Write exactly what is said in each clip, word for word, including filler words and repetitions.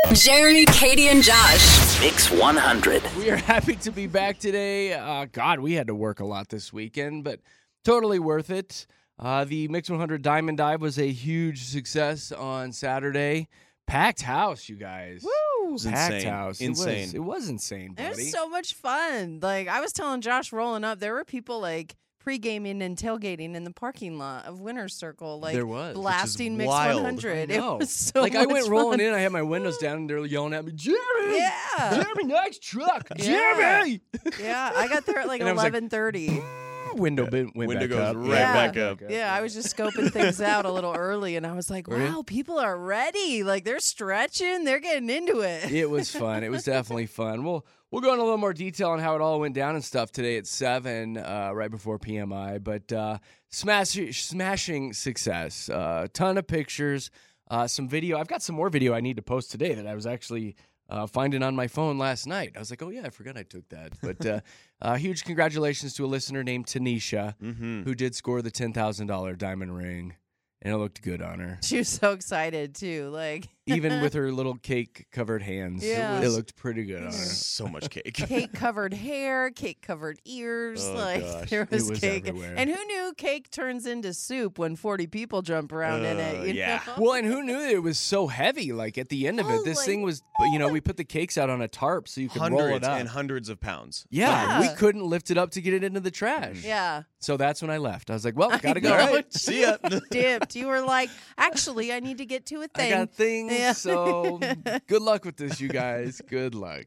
Jeremy, Katie, and Josh. Mix one hundred. We are happy to be back today. Uh, God, we had to work a lot this weekend, but totally worth it. Uh, the Mix one hundred Diamond Dive was a huge success on Saturday. Packed house, you guys. Woo! It was Packed insane. house. Insane. It was, it was insane, buddy. It was so much fun. Like, I was telling Josh rolling up, there were people, like, pre-gaming and tailgating in the parking lot of Winner's Circle, like There was, which is blasting Mix wild. one hundred. I It know. was so like, much I went rolling fun. in, I had my windows down, and they're yelling at me, Jeremy! Yeah. Jeremy, nice truck! Yeah. Jeremy! Yeah, I got there at like And I was like, eleven thirty. Window went, went Window back goes up. right Yeah. back up. Yeah, I was just scoping things out a little early, and I was like, Were you? wow, people are ready. Like, they're stretching. They're getting into it. It was fun. It was definitely fun. We'll we'll go into a little more detail on how it all went down and stuff today at seven, uh, right before P M I. But uh, smash, smashing success. A uh, ton of pictures, uh, some video. I've got some more video I need to post today that I was actually uh, finding on my phone last night. I was like, oh yeah, I forgot I took that. But uh, uh, huge congratulations to a listener named Tanisha, Mm-hmm. who did score the ten thousand dollars diamond ring, and it looked good on her. She was so excited, too. Like, Even with her little cake-covered hands, Yeah. it looked pretty good on her. So much cake. cake-covered hair, cake-covered ears. Oh, like, gosh. there It was, was cake. everywhere. And who knew cake turns into soup when forty people jump around in Uh, it? You yeah. know? Well, and who knew it was so heavy? Like at the end of Oh, it, this like- thing was, you know, we put the cakes out on a tarp so you could roll Hundreds it up. and hundreds of pounds. yeah, Yeah. we couldn't lift it up to get it into the trash. Yeah. So that's when I left. I was like, well, gotta go. know. All right. See ya. Dipped. You were like, actually, I need to get to a I thing. got things. Yeah. So good luck with this, you guys. Good luck.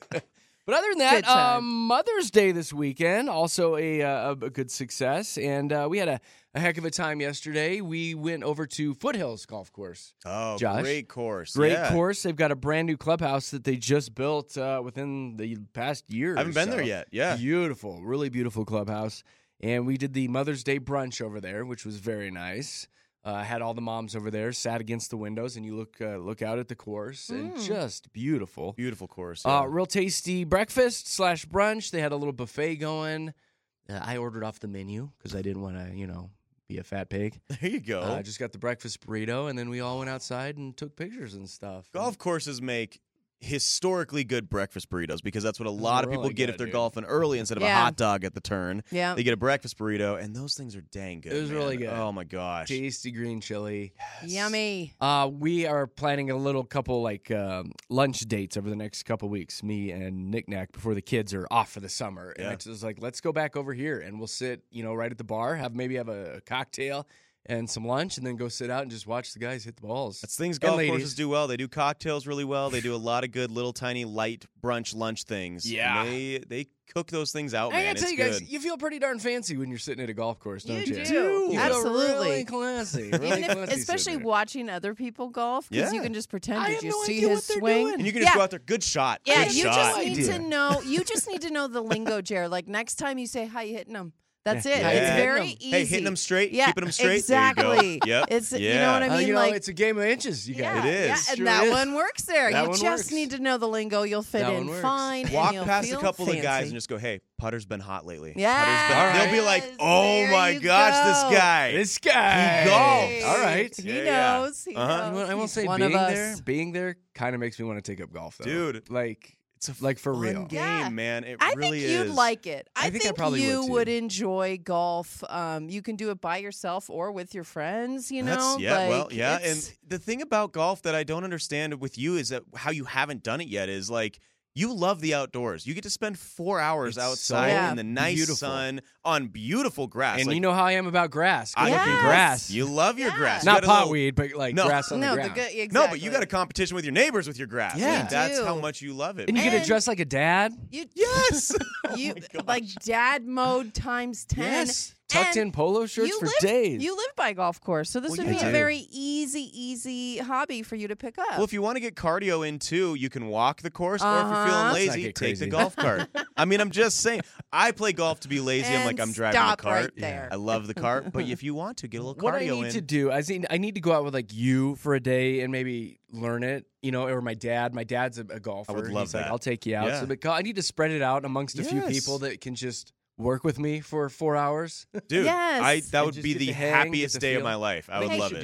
But other than that, Good time. um, Mother's Day this weekend, also a, uh, a good success. And uh, we had a, a heck of a time yesterday. We went over to Foothills Golf Course. Oh, Josh? great course. Great yeah. course. They've got a brand new clubhouse that they just built uh, within the past year. I haven't or been so. there yet. Yeah. Beautiful, really beautiful clubhouse. And we did the Mother's Day brunch over there, which was very nice. Uh, had all the moms over there, sat against the windows, and you look uh, look out at the course, and Mm. just beautiful. Beautiful course. Uh, yeah. real tasty breakfast slash brunch. They had a little buffet going. Uh, I ordered off the menu because I didn't want to, you know, be a fat pig. There you go. Uh, I just got the breakfast burrito, and then we all went outside and took pictures and stuff. Golf courses make historically good breakfast burritos because that's what a lot of Really people get good, if they're dude. golfing early instead of a Yeah. hot dog at the turn. Yeah. They get a breakfast burrito, and those things are dang good. It was man. really good. Oh my gosh. Tasty green chili. Yummy. Uh, we are planning a little couple like um, lunch dates over the next couple weeks. Me and Nick Nack before the kids are off for the summer, and Yeah. I just was like, let's go back over here and we'll sit, you know, right at the bar, have maybe have a, a cocktail and some lunch, and then go sit out and just watch the guys hit the balls. That's things And golf ladies. courses do well. They do cocktails really well. They do a lot of good little tiny light brunch lunch things. Yeah. And they they cook those things out, I man. gotta tell It's you guys, good. you feel pretty darn fancy when you're sitting at a golf course, don't you? You You, do. feel Absolutely. really classy. Really Even if, classy especially sitting there. watching other people golf, because you Yeah. can just pretend I to have just no see idea his what they're swing. doing. And you can just Yeah. go out there. Good shot. Yeah, good you shot. just No need idea. to know. You just need to know the lingo, Jared. Like next time you say, "How you hitting them?" That's Yeah. it. Yeah. It's Yeah. very Hitting 'em. easy. Hey, hitting them straight, Yeah, keeping them straight. exactly. There you go. Yep. It's- you yeah. know what I Uh, mean? you know, like- it's a game of inches, you guys. Yeah, It is. yeah, and Sure that is. one works there. That you one just works. need to know the lingo. You'll fit That in one works. fine. and Walk you'll past a feel couple fancy. of guys and just go, "Hey, putter's been hot lately." Yes. Putter's been. All right. They'll be like, "Oh There my you gosh, go. this guy." This guy. He golfed. Hey, All right. He Yeah, yeah. knows. He Uh-huh. knows. You know what, I won't He's say one being of us. there. Being there kind of makes me want to take up golf, though. Dude. Like, It's a like for fun real. game, Yeah. man. It I really think is. you'd like it. I, I think I probably you would, too. enjoy golf. Um, you can do it by yourself or with your friends. You know, That's, yeah, like, well, yeah. And it's- the thing about golf that I don't understand with you is that how you haven't done it yet is like you love the outdoors. You get to spend four hours It's so outside Yeah. in the nice beautiful. sun on beautiful grass. And Like, you know how I am about grass. Good I- looking Yes. grass. you love your Yeah. grass. You Not got a little- potweed, but like No. grass on no, the the ground. good. Exactly. No, but you got a competition with your neighbors with your grass. Yeah. Like, that's do. how much you love it. And you get to And- dress like a dad. You, yes. you Oh my like gosh. dad mode times ten. Yes. Tucked And in polo shirts you for live, days. You live by a golf course, so this Well, would yeah, be I a do. very easy, easy hobby for you to pick up. Well, if you want to get cardio in too, you can walk the course, or if you're Uh-huh. feeling Let's not lazy, get take the crazy. golf cart. I mean, I'm just saying. I play golf to be lazy. I'm like, And I'm driving stop the cart. right there. I love the cart, but if you want to, get a little cardio what I need in. to do, I think I need to go out with like you for a day and maybe learn it, you know, or my dad. My dad's a, a golfer. I would love He's like, that. I'll take you out. Yeah. So, but I need to spread it out amongst a few Yes. people that can just work with me for four hours. Dude, Yes. I that And would just be get the to hang, happiest get to day of feel. my life. I think would you love should it. do that.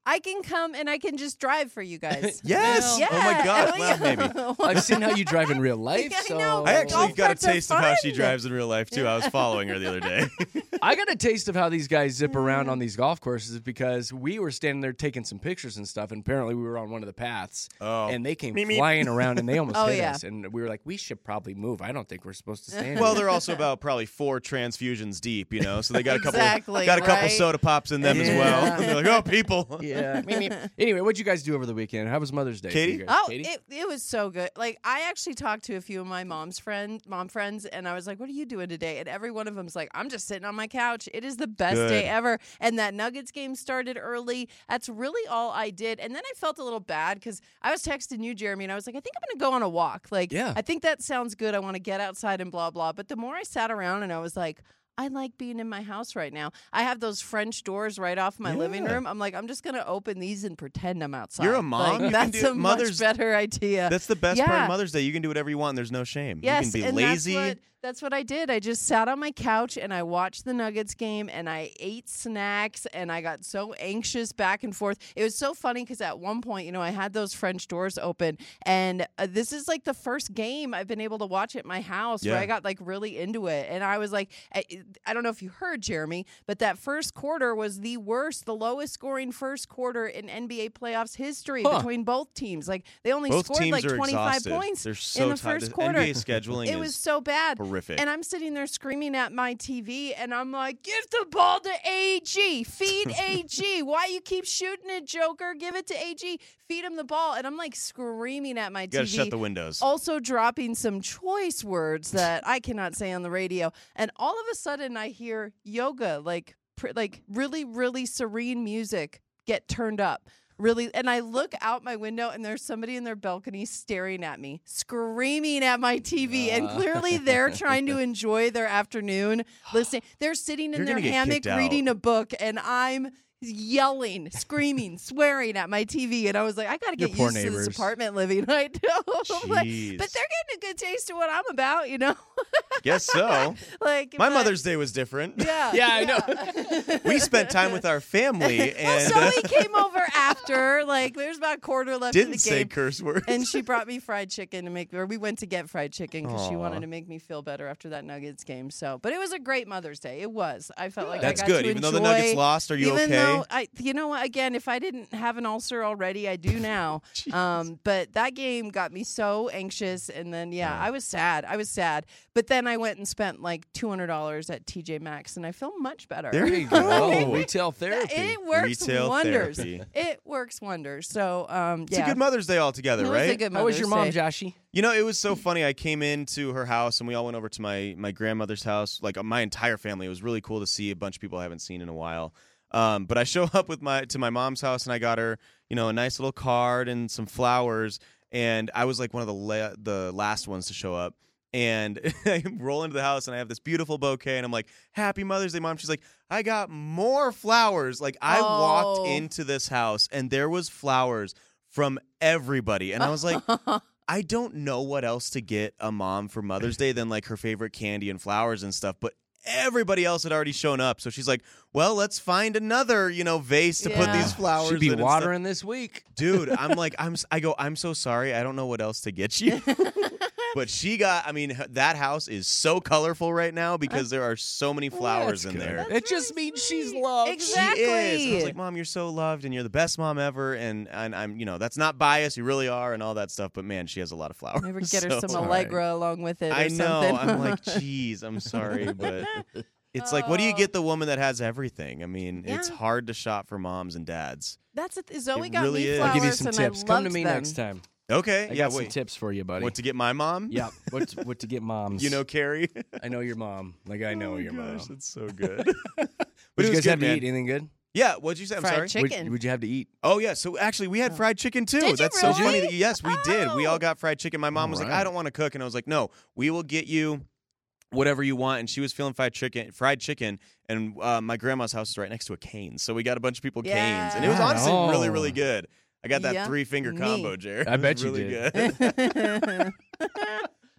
I can come and I can just drive for you guys. Yes. Yeah. Oh my God. Well, maybe. I've seen how you drive in real life. I So know. I actually Golf got a carts are taste of how she fun. drives in real life too. I was following her the other day. I got a taste of how these guys zip around on these golf courses because we were standing there taking some pictures and stuff, and apparently we were on one of the paths, Oh. and they came Meep, meep. flying around, and they almost Oh, hit yeah. us, and we were like, we should probably move. I don't think we're supposed to stand. Well, here. they're also about probably four transfusions deep, you know, so they got a couple, Exactly, got a couple right? soda pops in them as Yeah. well. And they're like, oh, people. yeah. Meep, meep. Anyway, what'd you guys do over the weekend? How was Mother's Day? for Katie? you guys? Oh, Katie? it, it was so good. Like, I actually talked to a few of my mom's friend, mom friends, and I was like, what are you doing today? And every one of them's like, I'm just sitting on my couch. It is the best Good. day ever. And that Nuggets game started early. That's really all I did. And then I felt a little bad because I was texting you, Jeremy, and I was like, I think I'm going to go on a walk. Like, Yeah. I think that sounds good. I want to get outside and blah, blah. But the more I sat around and I was like, I like being in my house right now. I have those French doors right off my living Yeah. room. I'm like, I'm just going to open these and pretend I'm outside. You're a mom. Like, You can that's do- a Mother's- much better idea. That's the best part Yeah. of Mother's Day. You can do whatever you want. And there's no shame. Yes, you can be and lazy. That's what, that's what I did. I just sat on my couch and I watched the Nuggets game and I ate snacks and I got so anxious back and forth. It was so funny because at one point, you know, I had those French doors open and uh, this is like the first game I've been able to watch at my house Yeah. where I got like really into it. And I was like, I, I don't know if you heard, Jeremy, but that first quarter was the worst, the lowest scoring first quarter in N B A playoffs history Huh. between both teams. Like they only Both scored teams like are twenty-five exhausted. points They're so in the tired. first The quarter. N B A scheduling It is was so bad. horrific. And I'm sitting there screaming at my T V, and I'm like, give the ball to A G. Feed A G. Why you keep shooting it, Joker? Give it to A G. Feed him the ball. And I'm like screaming at my you gotta T V. shut the windows. Also dropping some choice words that I cannot say on the radio. And all of a sudden I hear yoga, like pr- like really, really serene music get turned up. Really, and I look out my window and there's somebody in their balcony staring at me, screaming at my T V, and Uh. clearly they're trying to enjoy their afternoon listening. They're sitting in You're their gonna get hammock kicked out. reading a book, and I'm yelling, screaming, swearing at my T V, and I was like, I got to Your get poor used to neighbors. this apartment living. I know, Like, Jeez. but they're getting a good taste of what I'm about, you know. Guess so. Like My but- Mother's Day was different. Yeah, Yeah, I know. We spent time with our family Well, and uh, Zoe came over after. Like, there's about a quarter left didn't of the say game. curse words. And she brought me fried chicken to make, or we went to get fried chicken because she Aw. wanted to make me feel better after that Nuggets game. So, but it was a great Mother's Day. It was. I felt like That's I got good. to Even though the enjoy- Nuggets lost, are you even okay? though I, you know what? Again, if I didn't have an ulcer already, I do now. um, but that game got me so anxious, and then yeah, I was sad. I was sad. But then I went and spent like two hundred dollars at T J Maxx, and I feel much better. There There you go. Retail therapy. It works Retail wonders. therapy. It works wonders. So, um, It's yeah. a good Mother's Day altogether, It was right? a good How was your mom, Mother's Day. Joshy? You know, it was so funny. I came into her house and we all went over to my my grandmother's house. Like uh, my entire family. It was really cool to see a bunch of people I haven't seen in a while. Um, but I show up with my to my mom's house and I got her, you know, a nice little card and some flowers. And I was like one of the la- the last ones to show up. And I roll into the house and I have this beautiful bouquet and I'm like, Happy Mother's Day, Mom. She's like, I got more flowers. Like I Oh. walked into this house and there was flowers from everybody. And I was like, I don't know what else to get a mom for Mother's Day than like her favorite candy and flowers and stuff. But everybody else had already shown up. So she's like, well, let's find another, you know, vase to put Yeah. these flowers Should be in and stuff. watering this week. Dude, I'm like, I'm, s- I go, I'm so sorry. I don't know what else to get you. But she got, I mean, h- that house is so colorful right now because there are so many flowers in That's good. there. It just means she's loved. Exactly. She is. And I was like, Mom, you're so loved and you're the best mom ever. And, and I'm, you know, that's not bias. You really are and all that stuff. But man, she has a lot of flowers. Maybe get her So- some Sorry. Allegra along with it. Or I know. Something. I'm like, geez, I'm sorry. But it's like, what do you get the woman that has everything? I mean, it's Yeah. hard to shop for moms and dads. That's it. Zoe It got really me is. flowers, I'll give you some and tips. I Come to loved me them. next time. Okay. I yeah. got some Wait. tips for you, buddy. What to get my mom? Yeah, what what to get moms. You know, Carrie. I know your mom. Like I know oh my your gosh, mom. that's so good. What But did it you was guys good, have to man. eat? Anything good? Yeah. What'd you say? I'm Fried sorry. chicken. What would you have to eat? Oh yeah, so actually we had fried chicken too. Did you That's so really? funny. That, yes, we did. We Oh. all got fried chicken. My mom was like, Alright. "I don't want to cook," and I was like, "No, we will get you whatever you want." And she was feeling fried chicken, fried chicken, and uh, my grandma's house is right next to a Cane's, so we got a bunch of people Cane's, and it was Yeah. honestly Oh. really, really good. I got that Yeah, three finger me. combo, Jared. I It bet was you really did. good.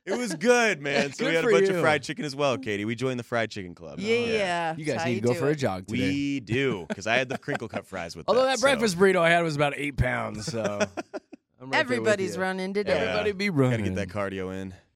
It was good, man. So Good we had a for bunch you. of fried chicken as well, Katie. We joined the fried chicken club. Yeah. You that's guys how need to go do for a it. jog today. We do, because I had the crinkle cut fries with Although that. that so- breakfast burrito I had was about eight pounds, so I'm right there with Everybody's you. running today. Everybody be Gotta running. get that cardio in.